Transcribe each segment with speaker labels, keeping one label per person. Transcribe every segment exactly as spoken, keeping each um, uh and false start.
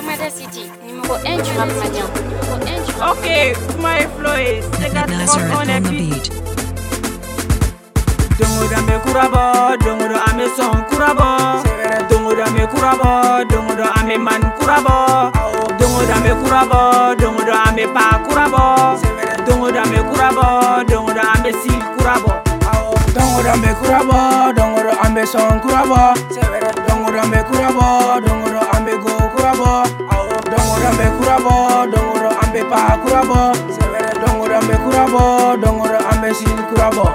Speaker 1: Domada City, numéro un du rap malien. Numéro un du rap.
Speaker 2: Ok, my flow is
Speaker 3: Nazareth on the beat.
Speaker 4: Dongoda me kurabo, dongoda ame son kurabo. Dongoda me kurabo, dongoda ame man kurabo. Dongoda me kurabo, dongoda ame pa kurabo. Dongoda me kurabo, dongoda ame sil kurabo. Dongoda me kurabo, dongoda ame son kurabo. Dongoda me kurabo, dongoda ame go kurabo. Dongoda me kurabo, dongoda ame pa kurabo. Dongoda me kurabo, dongoda ame sil kurabo.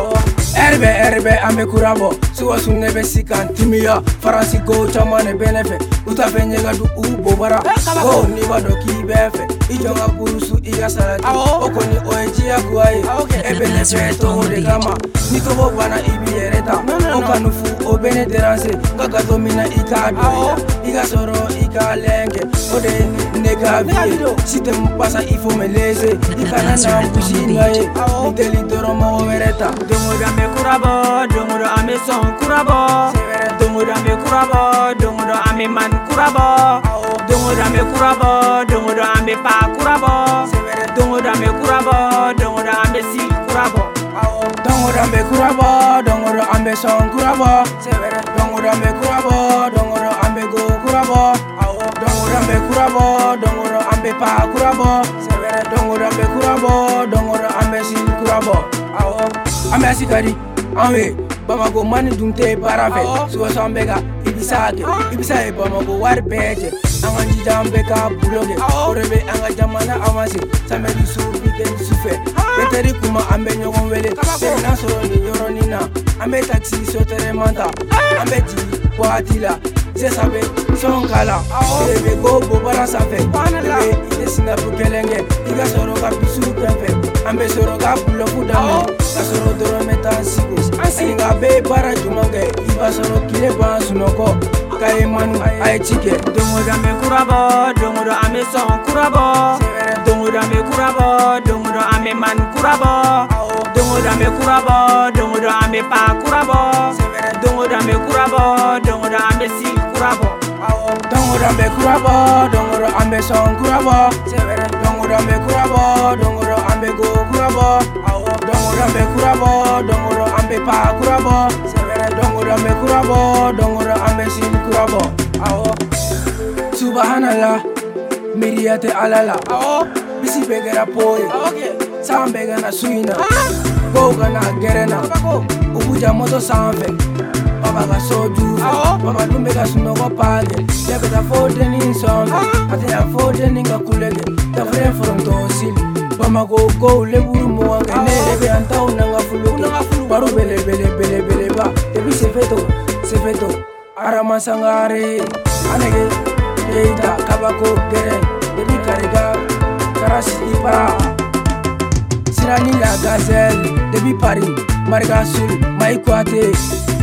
Speaker 4: Erbe erbe ame kurabo suwa sunne be sikan timiya faransi go chamane benefe uta fenye ga du ubo bara go ni wado ki befe ijonga burusu iga salati okoni oeji ya kuai ebe ne feto de kama ni to bo bana ibi ereta okanu fu obene deranse gaga domina ikado iga soro iga lenge ode nega vie sitem pasa ifo meleze ikana na mpushina e inteli doromo overeta dongoda me kurabo dongoda ame son kurabo dongoda me kurabo dongoda ame man kurabo dongoda me kurabo dongoda ame pa kurabo dongoda me kurabo dongoda ame sil kurabo dongoda me kurabo dongoda ame son kurabo dongoda me kurabo dongoda ame go kurabo dongoda me kurabo dongoda ame pa kurabo dongoda me kurabo dongoda ame sil kurabo ame asikari Anwe, Bamako mani dunte parafe Suwa sambeka, ibisa ake Ibisa e Bamako wari peche Anga njijambeka buloge Orebe anga jamana avance Samedi sufi keni sufe Beteri kuma ambe nyogon wele Sena soro ni yoro nina Ambe taxi sotere manta Ambe ti bohatila Zesabe sonkala Orebe go bobara safe Orebe ide sinapu kelenge Iga soro ka bisu pempe Ambe soro ka bulo kudame Kasoro doro metan sigo Singa be bara jumange Iba soro kile ban sunoko Kaye manu aye chike Dongoda me kurabo Dongoda ame son kurabo Dongoda me kurabo Dongoda ame man kurabo Dongoda me kurabo Dongoda ame pa kurabo Dongoda me kurabo Dongoda ame sil kurabo Dongoda me kurabo Dongoda ame son kurabo Dongoda me kurabo Dongoda ame go kurabo Dongoda me kurabo Dongoda ame pa kurabo Dongoda me kurabo Dongoda ame sil kurabo Subhanallah Miriyate alala Bisi begera poye Sambega na suina Goga na gerena Ubuja moto sanfe Baba ga soju Baba lumbe ga sunoko page Lebe ta fode ni sonfe Ate ya fode ni nga kulege Ta fre fronto sili Bama go go leburu muanga ne lebe anta unanga fuluki Baru bele bele bele bele ba Ebi sefeto sefeto Arama sangare Anege Leita kabako gere Debi kariga Karasi para Sirani la gazelle Debi Paris Mariga Sulu Maikwate